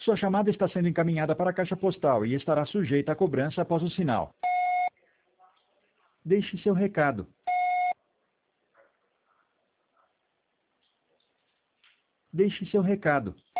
Sua chamada está sendo encaminhada para a caixa postal e estará sujeita a cobrança após o sinal. Deixe seu recado. Deixe seu recado.